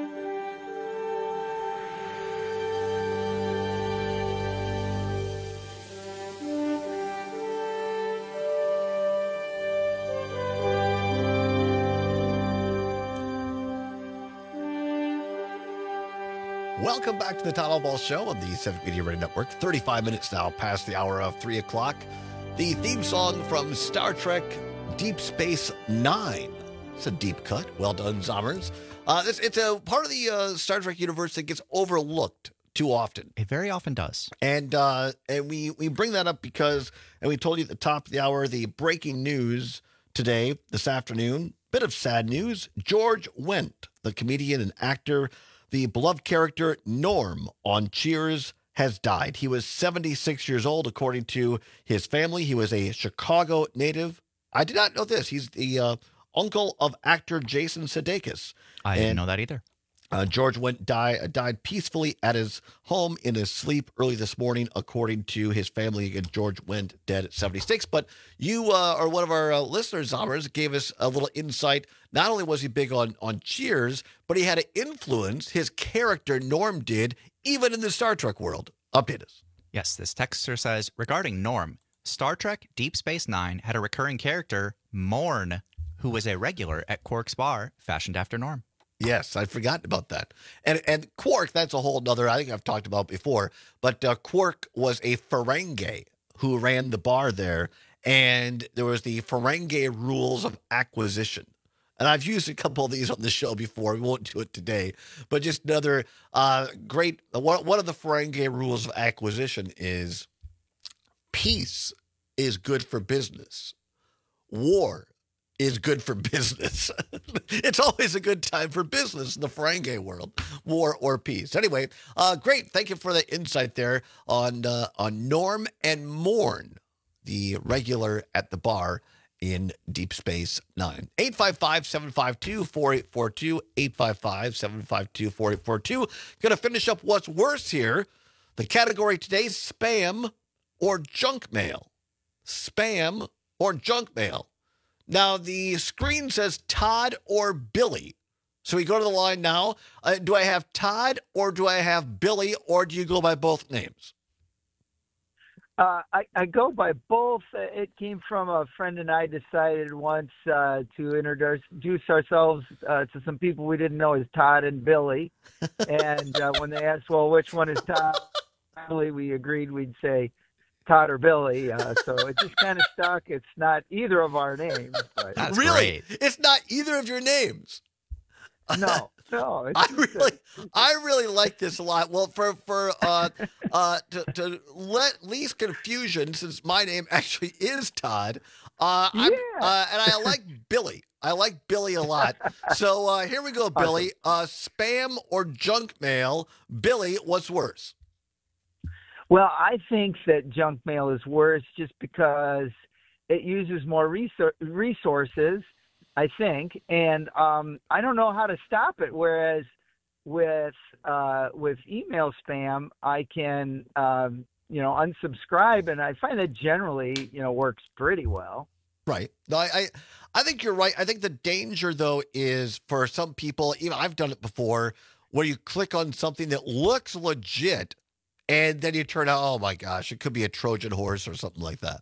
Welcome back to the Todd Ball Show on the Civic Media Radio Network. 35 minutes now past the hour of 3 o'clock. The theme song from Star Trek Deep Space Nine. It's a deep cut. Well done, Zommers. It's a part of the Star Trek universe that gets overlooked too often. It very often does. And we bring that up because, and we told you at the top of the hour, the breaking news today, this afternoon, bit of sad news. George Wendt, the comedian and actor, the beloved character Norm on Cheers, has died. He was 76 years old, according to his family. He was a Chicago native. I did not know this. He's the uncle of actor Jason Sudeikis. I didn't know that either. George Wendt died peacefully at his home in his sleep early this morning, according to his family. Again, George Wendt dead at 76. But you are one of our listeners, Zommers, gave us a little insight. Not only was he big on Cheers, but he had an influence, his character Norm did, even in the Star Trek world. Update us. Yes, this texter says, regarding Norm, Star Trek Deep Space Nine had a recurring character, Morn, who was a regular at Quark's bar, fashioned after Norm. Yes, I'd forgotten about that. And Quark, that's a whole nother, I think I've talked about before, but Quark was a Ferengi who ran the bar there, and there was the Ferengi rules of acquisition. And I've used a couple of these on the show before. We won't do it today, but just another great, one of the Ferengi rules of acquisition is peace is good for business. War is good for business. It's always a good time for business in the Ferengi world, war or peace. Anyway, great. Thank you for the insight there on Norm and Morn, the regular at the bar in Deep Space Nine. 855-752-4842, 855-752-4842. Going to finish up what's worse here. The category today, spam or junk mail. Spam or junk mail. Now, the screen says Todd or Billy. So we go to the line now. Do I have Todd or do I have Billy, or do you go by both names? I go by both. It came from a friend and I decided once to introduce ourselves to some people we didn't know as Todd and Billy. And when they asked, well, which one is Todd? Billy, we agreed we'd say Todd or Billy. So it just kind of stuck. It's not either of our names. But. That's really? Great. It's not either of your names? No. I really like this a lot. Well, to least confusion, since my name actually is Todd, and I like Billy. I like Billy a lot. So here we go, Billy. Spam or junk mail? Billy, what's worse? Well, I think that junk mail is worse just because it uses more resources, I think, and I don't know how to stop it. Whereas with email spam, I can unsubscribe, and I find that generally works pretty well. Right. No, I think you're right. I think the danger though is for some people. I've done it before, where you click on something that looks legit, and then you turn out, oh my gosh, it could be a Trojan horse or something like that.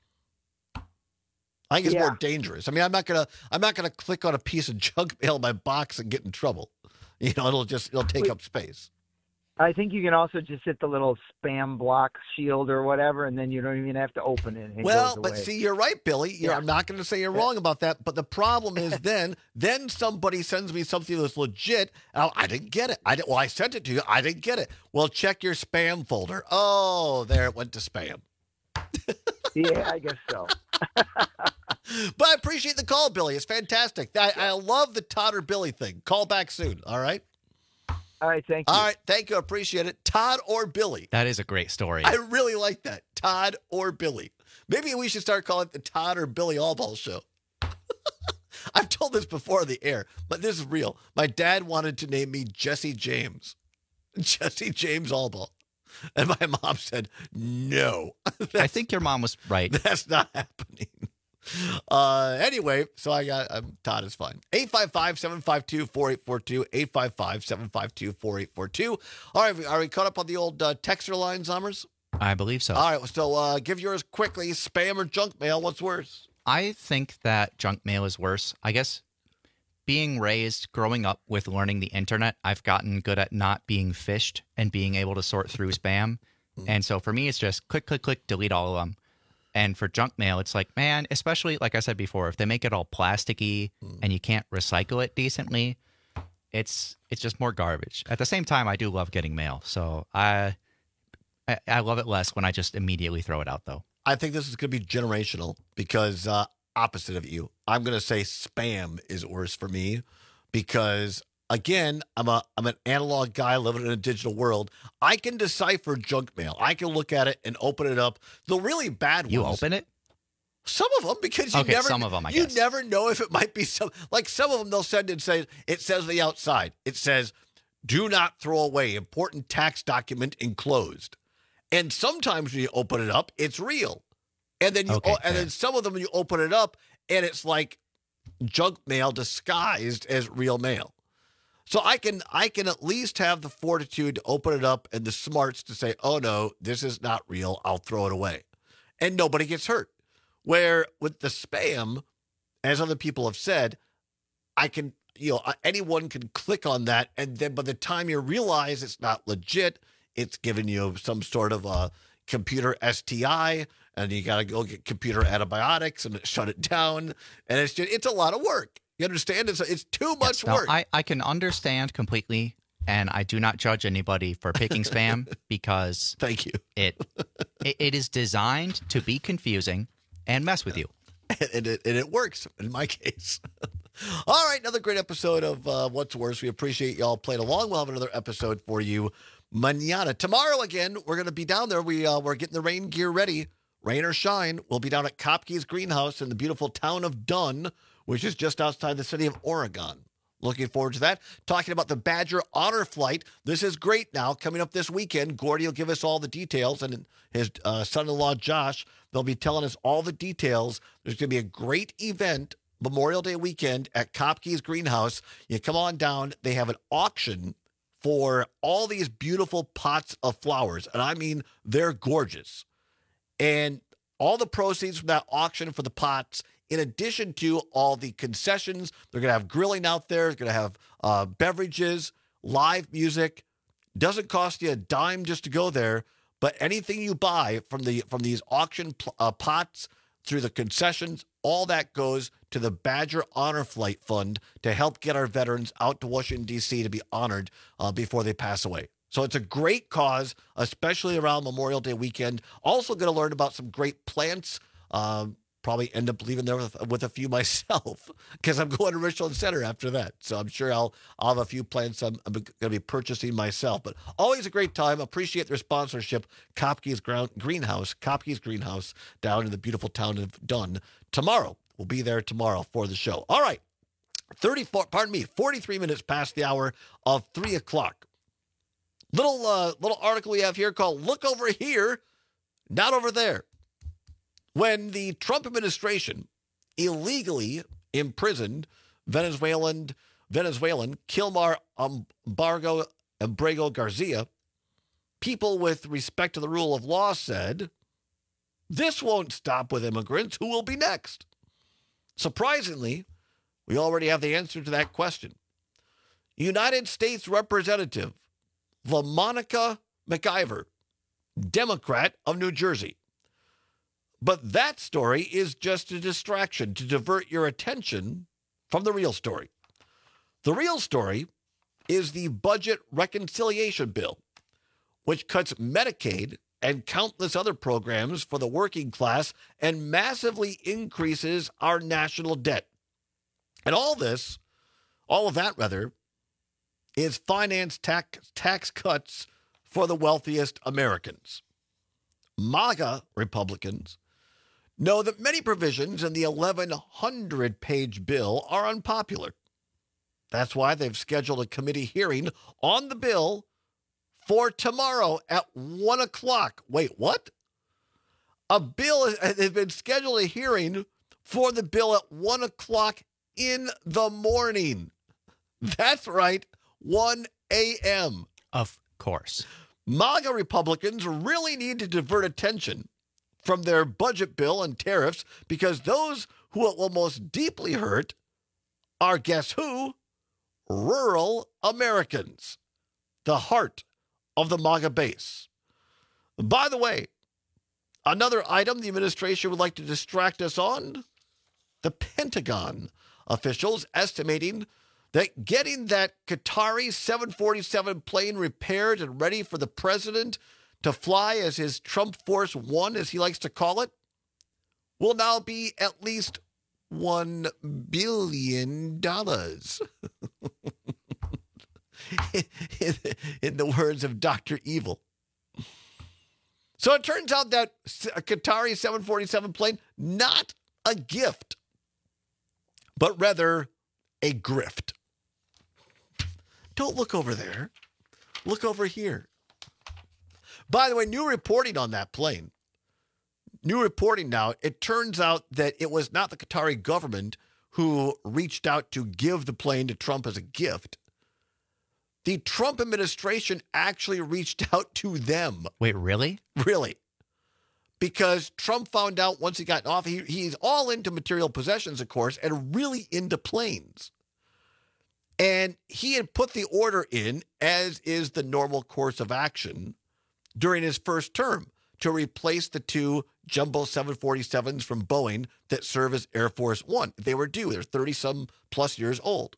I think it's more dangerous. I mean, I'm not gonna click on a piece of junk mail in my box and get in trouble. It'll take up space. I think you can also just hit the little spam block shield or whatever, and then you don't even have to open it. Well, but see, you're right, Billy. I'm not going to say you're wrong about that, but the problem is then somebody sends me something that's legit. And I didn't get it. I sent it to you. I didn't get it. Well, check your spam folder. Oh, there it went to spam. Yeah, I guess so. But I appreciate the call, Billy. It's fantastic. I love the Todd or Billy thing. Call back soon, all right? All right, thank you. All right, thank you. I appreciate it. Todd or Billy. That is a great story. I really like that. Todd or Billy. Maybe we should start calling it the Todd or Billy Allball Show. I've told this before on the air, but this is real. My dad wanted to name me Jesse James. Jesse James Allball. And my mom said, no. I think your mom was right. That's not happening. Anyway, so Todd is fine. 855-752-4842, 855-752-4842. All right, are we caught up on the old texter line, Zommers? I believe so. All right, so give yours quickly. Spam or junk mail, what's worse? I think that junk mail is worse. I guess being raised, growing up with learning the internet, I've gotten good at not being phished and being able to sort through spam. And so for me, it's just click, click, click, delete all of them. And for junk mail, it's like, man, especially like I said before, if they make it all plasticky and you can't recycle it decently, it's just more garbage. At the same time, I do love getting mail. So I love it less when I just immediately throw it out, though. I think this is going to be generational because opposite of you, I'm going to say spam is worse for me because, again, I'm an analog guy living in a digital world. I can decipher junk mail. I can look at it and open it up. The really bad ones. You open it? Some of them, because you never know if it might be some. Like some of them, they'll send and say it says on the outside. It says, "Do not throw away important tax document enclosed." And sometimes when you open it up, it's real. And then then some of them when you open it up and it's like junk mail disguised as real mail. So I can at least have the fortitude to open it up and the smarts to say, "Oh no, this is not real. I'll throw it away." And nobody gets hurt. Where with the spam, as other people have said, anyone can click on that, and then by the time you realize it's not legit, it's giving you some sort of a computer STI, and you got to go get computer antibiotics and shut it down, and it's a lot of work. You understand? It's too much work. I can understand completely, and I do not judge anybody for picking spam because thank you. It is designed to be confusing and mess with you. And it works in my case. All right, another great episode of What's Worse. We appreciate y'all playing along. We'll have another episode for you mañana. Tomorrow, again, we're going to be down there. We're getting the rain gear ready. Rain or shine, we'll be down at Kopke's Greenhouse in the beautiful town of Dunn, which is just outside the city of Oregon. Looking forward to that. Talking about the Badger Honor Flight. This is great now. Coming up this weekend, Gordy will give us all the details, and his son-in-law, Josh, they'll be telling us all the details. There's going to be a great event Memorial Day weekend at Kopke's Greenhouse. You come on down. They have an auction for all these beautiful pots of flowers, and I mean, they're gorgeous. And all the proceeds from that auction for the pots, in addition to all the concessions, they're going to have grilling out there. They're going to have beverages, live music. Doesn't cost you a dime just to go there, but anything you buy from these auction pots through the concessions, all that goes to the Badger Honor Flight Fund to help get our veterans out to Washington, D.C. to be honored before they pass away. So it's a great cause, especially around Memorial Day weekend. Also going to learn about some great plants. Probably end up leaving there with a few myself because I'm going to Richland Center after that. So I'm sure I'll have a few plants I'm going to be purchasing myself. But always a great time. Appreciate their sponsorship. Kopke's Greenhouse down in the beautiful town of Dunn. Tomorrow, we'll be there tomorrow for the show. All right, 43 minutes past the hour of 3 o'clock. Little article we have here called "Look Over Here, Not Over There." When the Trump administration illegally imprisoned Venezuelan Kilmar Abrego Garcia, people with respect to the rule of law said, "This won't stop with immigrants. Who will be next?" Surprisingly, we already have the answer to that question. United States Representative LaMonica McIver, Democrat of New Jersey. But that story is just a distraction to divert your attention from the real story. The real story is the budget reconciliation bill, which cuts Medicaid and countless other programs for the working class and massively increases our national debt. And all of that, is finance tax cuts for the wealthiest Americans. MAGA Republicans know that many provisions in the 1,100-page bill are unpopular. That's why they've scheduled a committee hearing on the bill for tomorrow at 1 o'clock. Wait, what? They've been scheduled a hearing for the bill at 1 o'clock in the morning. That's right, 1 a.m. Of course. MAGA Republicans really need to divert attention from their budget bill and tariffs because those who it will most deeply hurt are, guess who? Rural Americans, the heart of the MAGA base. By the way, another item the administration would like to distract us on, the Pentagon officials estimating that getting that Qatari 747 plane repaired and ready for the president to fly as his Trump Force One, as he likes to call it, will now be at least $1 billion. In the words of Dr. Evil. So it turns out that a Qatari 747 plane, not a gift, but rather a grift. Don't look over there. Look over here. By the way, new reporting on that plane. New reporting now, it turns out that it was not the Qatari government who reached out to give the plane to Trump as a gift. The Trump administration actually reached out to them. Wait, really? Really. Because Trump found out once he got off, he's all into material possessions, of course, and really into planes. And he had put the order in, as is the normal course of action, during his first term to replace the two jumbo 747s from Boeing that serve as Air Force One. They were due. They're 30-some plus years old.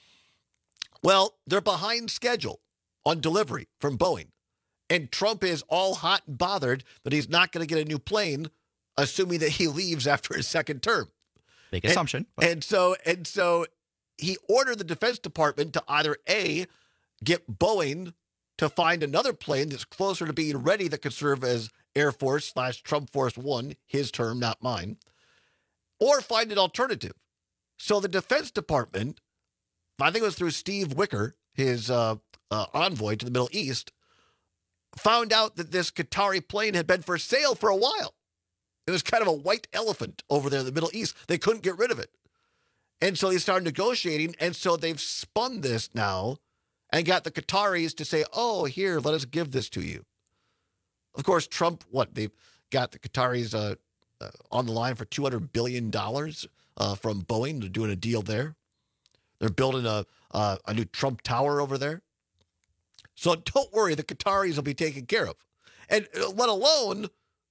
Well, they're behind schedule on delivery from Boeing. And Trump is all hot and bothered that he's not going to get a new plane, assuming that he leaves after his second term. Big assumption. And so he ordered the Defense Department to either A, get Boeing to find another plane that's closer to being ready that could serve as Air Force / Trump Force One, his term, not mine, or find an alternative. So the Defense Department, I think it was through Steve Wicker, his envoy to the Middle East, found out that this Qatari plane had been for sale for a while. It was kind of a white elephant over there in the Middle East. They couldn't get rid of it. And so they started negotiating, and so they've spun this now and got the Qataris to say, oh, here, let us give this to you. Of course, Trump, they've got the Qataris on the line for $200 billion from Boeing. They're doing a deal there. They're building a new Trump Tower over there. So don't worry, the Qataris will be taken care of. And let alone,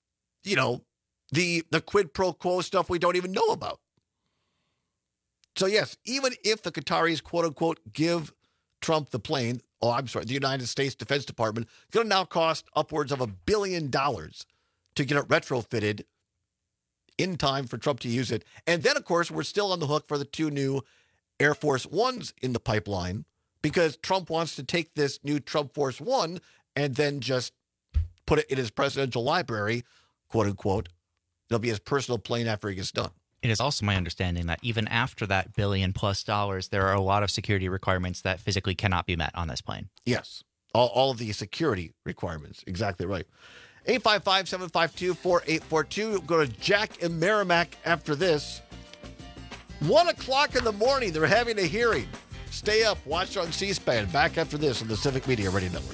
the quid pro quo stuff we don't even know about. So yes, even if the Qataris, quote unquote, give Trump the plane, the United States Defense Department, it's going to now cost upwards of $1 billion to get it retrofitted in time for Trump to use it. And then, of course, we're still on the hook for the two new Air Force Ones in the pipeline because Trump wants to take this new Trump Force One and then just put it in his presidential library, quote unquote. It'll be his personal plane after he gets done. It is also my understanding that even after that $1 billion+ there are a lot of security requirements that physically cannot be met on this plane. Yes. All of the security requirements. Exactly right. 855-752-4842. Go to Jack and Merrimack after this. 1 o'clock in the morning, they're having a hearing. Stay up. Watch on C-SPAN. Back after this on the Civic Media Radio Network.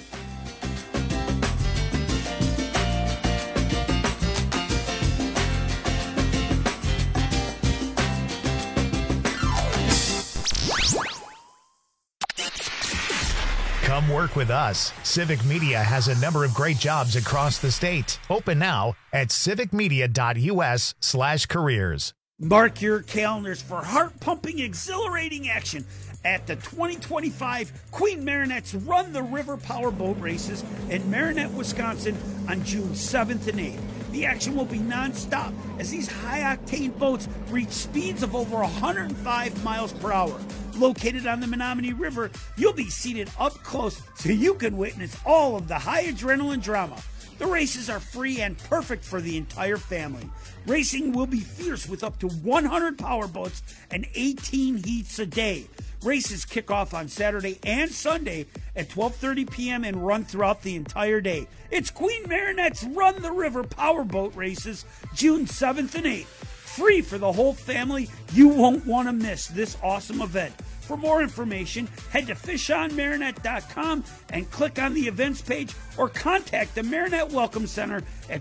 Come Come work with us. Civic Media has a number of great jobs across the state. Open now at civicmedia.us/careers. Mark your calendars for heart-pumping, exhilarating action at the 2025 Queen Marinette's Run the River Powerboat Races in Marinette, Wisconsin on June 7th and 8th. The action will be nonstop as these high-octane boats reach speeds of over 105 miles per hour. Located on the Menominee River, you'll be seated up close so you can witness all of the high adrenaline drama. The races are free and perfect for the entire family. Racing will be fierce with up to 100 powerboats and 18 heats a day. Races kick off on Saturday and Sunday at 12:30 p.m. and run throughout the entire day. It's Queen Marinette's Run the River Powerboat Races, June 7th and 8th. Free for the whole family. You won't want to miss this awesome event. For more information, head to fishonmarinette.com and click on the events page or contact the Marinette Welcome Center at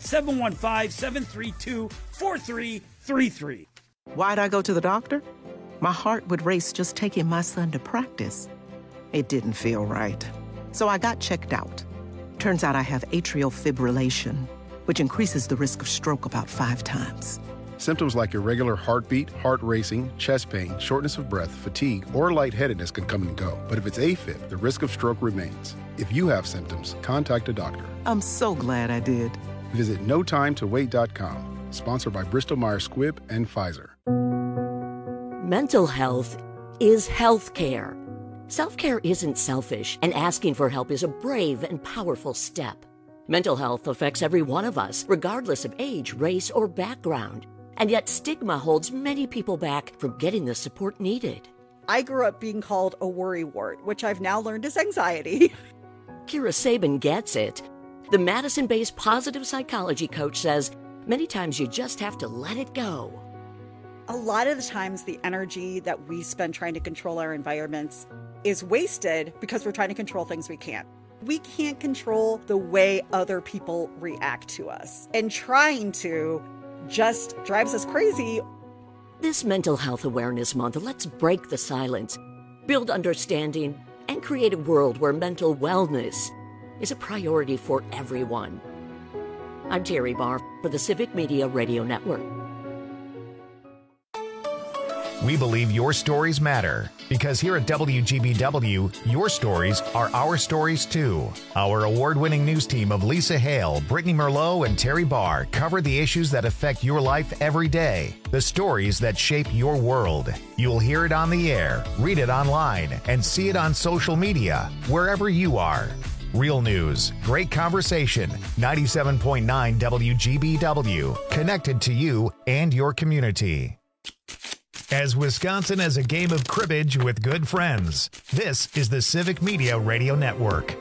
715-732-4333. Why'd I go to the doctor? My heart would race just taking my son to practice. It didn't feel right. So I got checked out. Turns out I have atrial fibrillation, which increases the risk of stroke about 5 times. Symptoms like irregular heartbeat, heart racing, chest pain, shortness of breath, fatigue, or lightheadedness can come and go. But if it's AFib, the risk of stroke remains. If you have symptoms, contact a doctor. I'm so glad I did. Visit notimetowait.com. Sponsored by Bristol-Myers Squibb and Pfizer. Mental health is health care. Self-care isn't selfish, and asking for help is a brave and powerful step. Mental health affects every one of us, regardless of age, race, or background. And yet stigma holds many people back from getting the support needed. I grew up being called a worrywart, which I've now learned is anxiety. Kira Sabin gets it. The Madison-based positive psychology coach says many times you just have to let it go. A lot of the times the energy that we spend trying to control our environments is wasted because we're trying to control things we can't. We can't control the way other people react to us. And trying to just drives us crazy. This Mental Health Awareness Month, let's break the silence, build understanding, and create a world where mental wellness is a priority for everyone. I'm Terry Barr for the Civic Media Radio Network. We believe your stories matter because here at WGBW, your stories are our stories too. Our award-winning news team of Lisa Hale, Brittany Merlot, and Terry Barr cover the issues that affect your life every day, the stories that shape your world. You'll hear it on the air, read it online, and see it on social media, wherever you are. Real news, great conversation, 97.9 WGBW, connected to you and your community. As Wisconsin as a game of cribbage with good friends, this is the Civic Media Radio Network.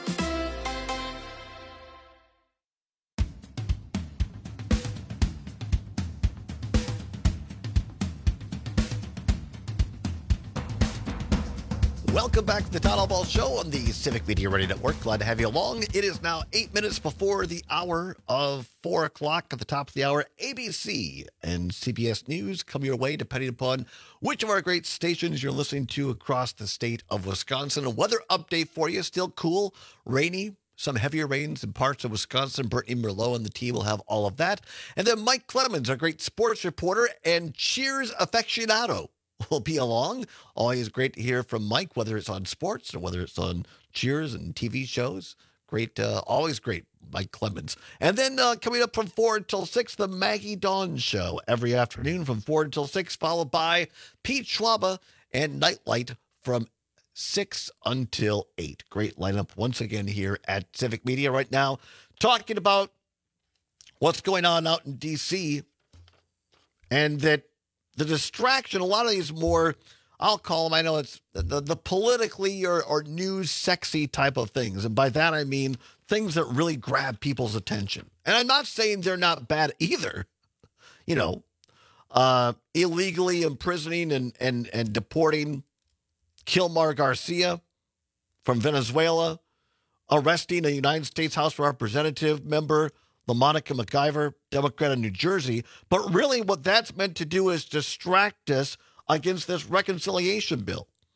Welcome back to the Todd All Ball Show on the Civic Media Radio Network. Glad to have you along. It is now 8 minutes before the hour of 4 o'clock. At the top of the hour, ABC and CBS News come your way depending upon which of our great stations you're listening to across the state of Wisconsin. A weather update for you. Still cool, rainy, some heavier rains in parts of Wisconsin. Brittany Merlot and the team will have all of that. And then Mike Clemens, our great sports reporter and Cheers aficionado, will be along. Always great to hear from Mike, whether it's on sports or whether it's on Cheers and TV shows. Great, always great, Mike Clemens. And then coming up from 4 until 6, the Maggie Dawn Show every afternoon from 4 until 6, followed by Pete Schwaba and Nightlight from 6 until 8. Great lineup once again here at Civic Media right now, talking about what's going on out in D.C. and that the distraction, a lot of these more, I'll call them, I know it's the politically or news sexy type of things. And by that, I mean things that really grab people's attention. And I'm not saying they're not bad either. You know, illegally imprisoning and deporting Kilmar Garcia from Venezuela, arresting a United States House of Representative member, LaMonica McIver, Democrat of New Jersey. But really what that's meant to do is distract us against this reconciliation bill.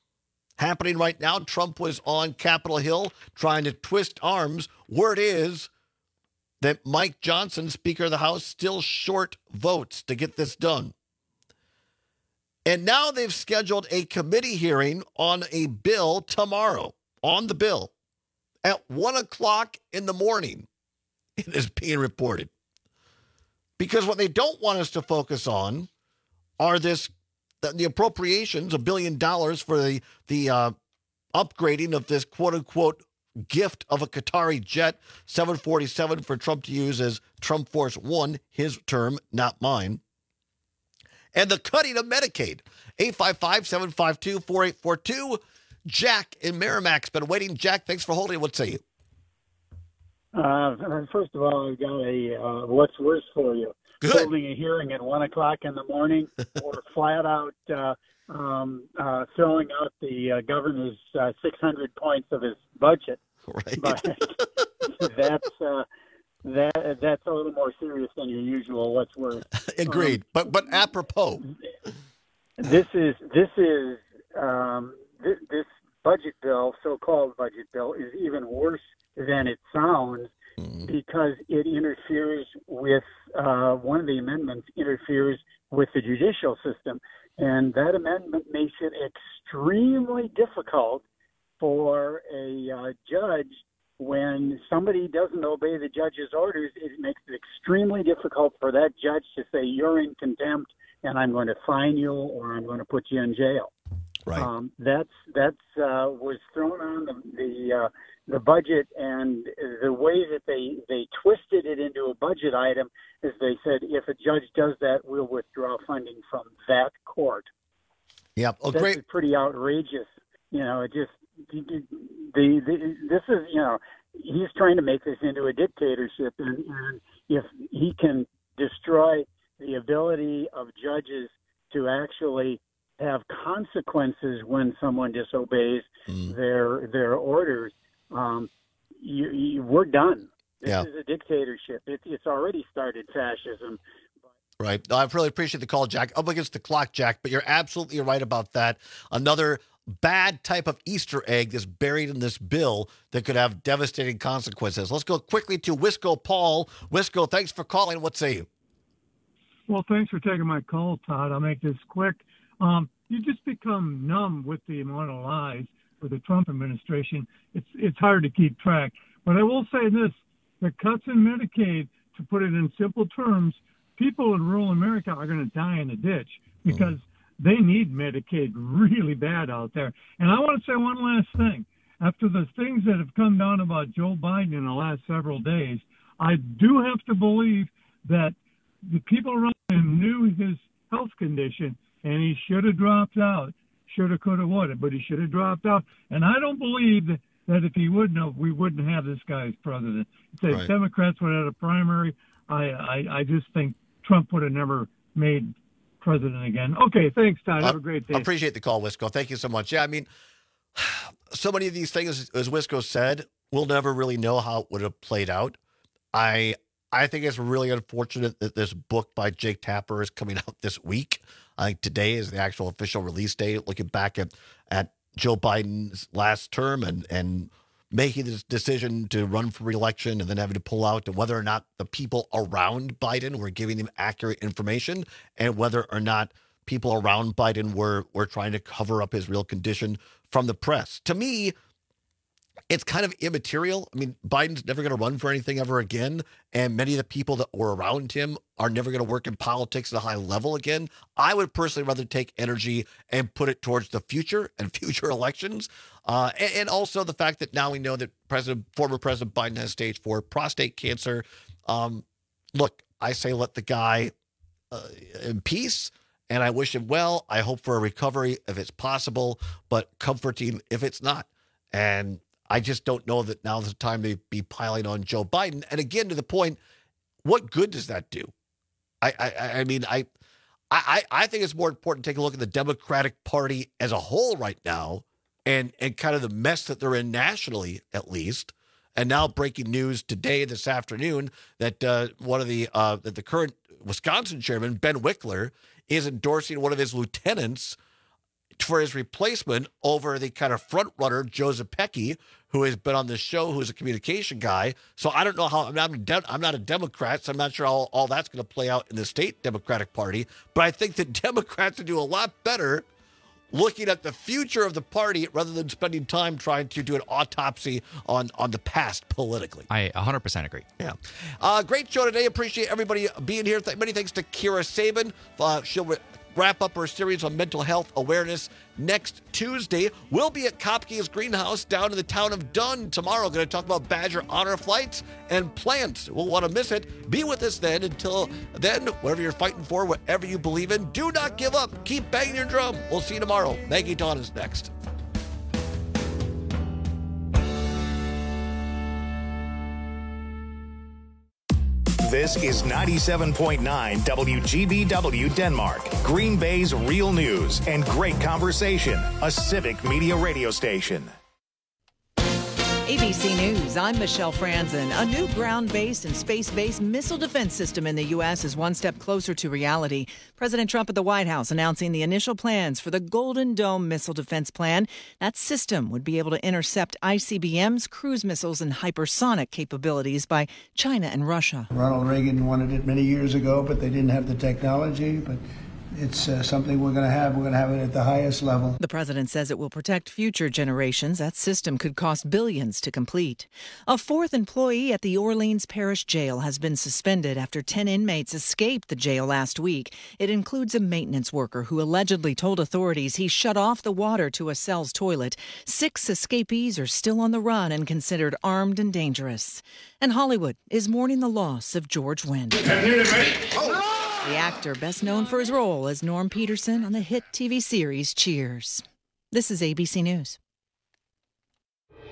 happening right now. Trump was on Capitol Hill trying to twist arms. Word is that Mike Johnson, Speaker of the House, still short votes to get this done. And now they've scheduled a committee hearing on a bill tomorrow, on the bill, at 1 o'clock in the morning, it is being reported. Because what they don't want us to focus on are the appropriations, $1 billion for the upgrading of this quote-unquote gift of a Qatari jet, 747 for Trump to use as Trump Force One, his term, not mine. And the cutting of Medicaid. 855-752-4842. Jack in Merrimack's been waiting. Jack, thanks for holding. What say you? First of all, I've got a what's worse for you. Good. Holding a hearing at 1 o'clock in the morning or flat out throwing out the governor's 600 points of his budget. Right. But that's a little more serious than your usual what's worse. Agreed. But apropos. This budget bill, so-called budget bill, is even worse than it sounds because it interferes with one of the amendments interferes with the judicial system, and that amendment makes it extremely difficult for a judge when somebody doesn't obey the judge's orders. It makes it extremely difficult for that judge to say you're in contempt and I'm going to fine you or I'm going to put you in jail. Right. That's was thrown on the budget, and the way that they twisted it into a budget item is they said if a judge does that, we'll withdraw funding from that court. Yep. Oh, That's great. Pretty outrageous. It just this is he's trying to make this into a dictatorship, and if he can destroy the ability of judges to actually have consequences when someone disobeys their orders, we're done. This is a dictatorship. It's already started fascism. Right. No, I really appreciate the call, Jack. Up against the clock, Jack, but you're absolutely right about that. Another bad type of Easter egg is buried in this bill that could have devastating consequences. Let's go quickly to Wisco Paul. Wisco, thanks for calling. What say you? Well, thanks for taking my call, Todd. I'll make this quick. You just become numb with the amount of lies with the Trump administration. It's hard to keep track. But I will say this, the cuts in Medicaid, to put it in simple terms, people in rural America are going to die in a ditch because they need Medicaid really bad out there. And I want to say one last thing. After the things that have come down about Joe Biden in the last several days, I do have to believe that the people around him knew his health condition, and he should have dropped out. Shoulda, coulda, woulda, but he should have dropped out. And I don't believe that if he wouldn't have, we wouldn't have this guy as president. If the Democrats would have had a primary, I just think Trump would have never made president again. Okay, thanks, Todd. Have a great day. I appreciate the call, Wisco. Thank you so much. Yeah, I mean, so many of these things, as Wisco said, we'll never really know how it would have played out. I think it's really unfortunate that this book by Jake Tapper is coming out this week. I think today is the actual official release date, looking back at Joe Biden's last term and making this decision to run for re-election and then having to pull out, and whether or not the people around Biden were giving him accurate information and whether or not people around Biden were trying to cover up his real condition from the press. To me, it's kind of immaterial. I mean, Biden's never going to run for anything ever again, and many of the people that were around him are never going to work in politics at a high level again. I would personally rather take energy and put it towards the future and future elections, and also the fact that now we know that former President Biden has stage 4 prostate cancer. Look, I say let the guy in peace, and I wish him well. I hope for a recovery if it's possible, but comforting if it's not. And I just don't know that now's the time to be piling on Joe Biden. And again, to the point, what good does that do? I mean, I think it's more important to take a look at the Democratic Party as a whole right now and kind of the mess that they're in nationally, at least. And now breaking news today, this afternoon, that that the current Wisconsin chairman, Ben Wickler, is endorsing one of his lieutenants for his replacement over the kind of front runner, Joe Zepecki, who has been on the show, who's a communication guy. So I don't know how, I'm not a Democrat, so I'm not sure how all that's going to play out in the state Democratic Party. But I think that Democrats would do a lot better looking at the future of the party rather than spending time trying to do an autopsy on the past politically. I 100% agree. Yeah. Great show today. Appreciate everybody being here. Many thanks to Kira Sabin. She'll wrap up her series on mental health awareness next Tuesday. We'll be at Kopke's Greenhouse down in the town of Dunn tomorrow. Going to talk about Badger honor flights and plants. We'll want to miss it. Be with us then. Until then, whatever you're fighting for, whatever you believe in, do not give up. Keep banging your drum. We'll see you tomorrow. Maggie Dawn is next. This is 97.9 WGBW Denmark, Green Bay's real news and great conversation, a civic media radio station. ABC News, I'm Michelle Franzen. A new ground-based and space-based missile defense system in the U.S. is one step closer to reality. President Trump at the White House announcing the initial plans for the Golden Dome Missile Defense Plan. That system would be able to intercept ICBMs, cruise missiles, and hypersonic capabilities by China and Russia. Ronald Reagan wanted it many years ago, but they didn't have the technology. But it's something we're going to have. We're going to have it at the highest level. The president says it will protect future generations. That system could cost billions to complete. A fourth employee at the Orleans Parish Jail has been suspended after 10 inmates escaped the jail last week. It includes a maintenance worker who allegedly told authorities he shut off the water to a cell's toilet. 6 escapees are still on the run and considered armed and dangerous. And Hollywood is mourning the loss of George Wendt. The actor, best known for his role as Norm Peterson on the hit TV series Cheers. This is ABC News.